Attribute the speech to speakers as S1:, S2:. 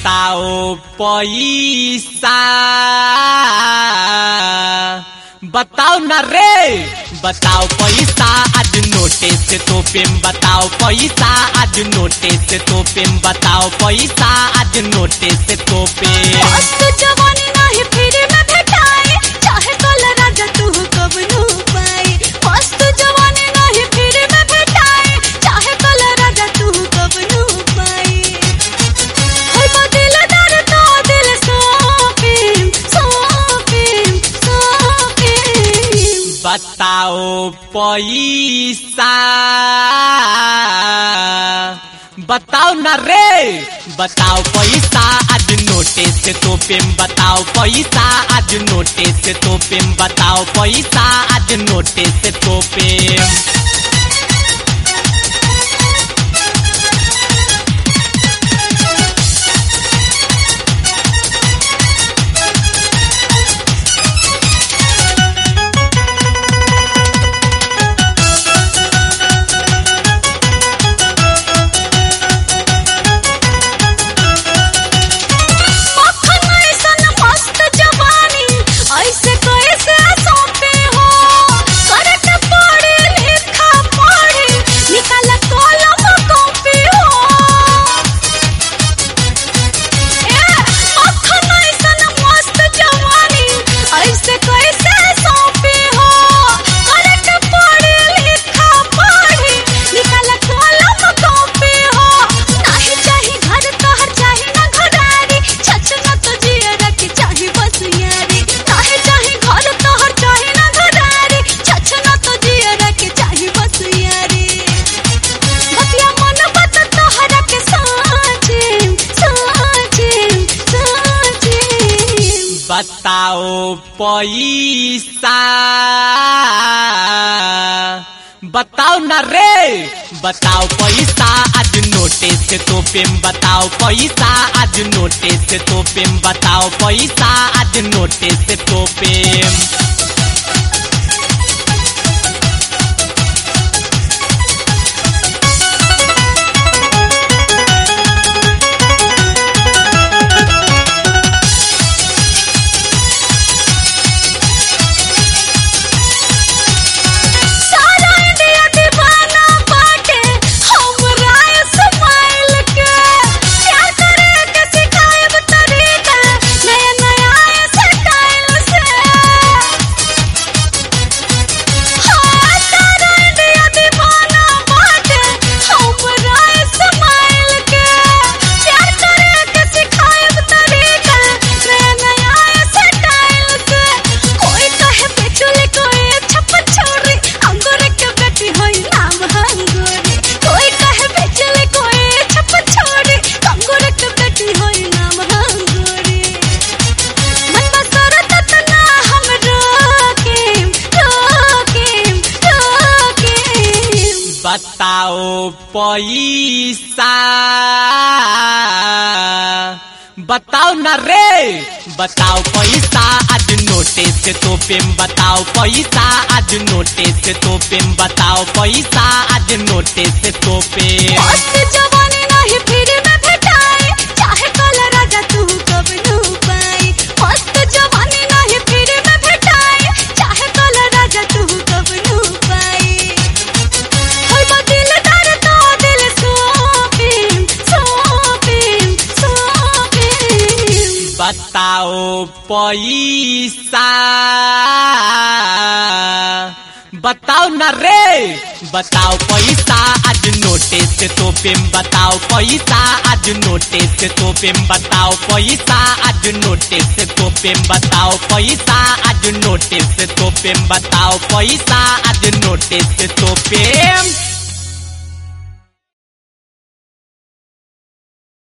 S1: बताओ पैसा बताओ न रे बताओ पैसा आज नोटे से तो पेम बताओ पैसा आज नोटे से तो पेम बताओ पैसा आज नोटे से तो पेम
S2: जवानी नहीं फिर में भेटाए चाहे कल राजा तू कब नू पाए मस्त जवानी नहीं फिर में भेटाए चाहे कल राजा तू कब नू पाए हर बदिलदार तो दिल सोफिम
S1: बताओ पैसा बताओ न रे बताओ पैसा आज नोटे से तो पेम बताओ पैसा आज नोटे से तो पेम बताओ पैसा आज नोटे से तो पेम बताओ पैसा बताओ न रे बताओ पैसा आज नोटे से तो पेम बताओ पैसा आज नोटे से तो पेम बताओ पैसा आज नोटे से तो पेम बताओ पैसा बताओ न रे बताओ पैसा आज नोटे से तो पेम बताओ पैसा आज नोटे से तो पेम बताओ पैसा आज नोटे से तो पेम
S2: जवानी नहीं फिर में भेटाए चाहे कल राजा तू कब नू पाए मस्त जवानी नहीं फिर में भेटाए चाहे कल राजा तू कब नू पाए
S1: बताओ पैसा बताओ न रे बताओ पैसा आज नोटे से तो पेम बताओ पैसा आज नोटे से तो पेम बताओ पैसा आज नोटे से तो पेम बताओ पैसा आज नोटे से तो पेम बताओ पैसा आज नोटे से तो पेम।